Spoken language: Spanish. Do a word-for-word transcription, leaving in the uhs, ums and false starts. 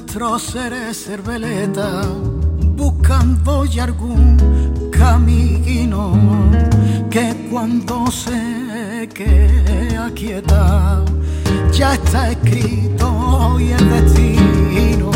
nuestros seres cerveleta, buscando ya algún camino que cuando se queda quieta ya está escrito y el destino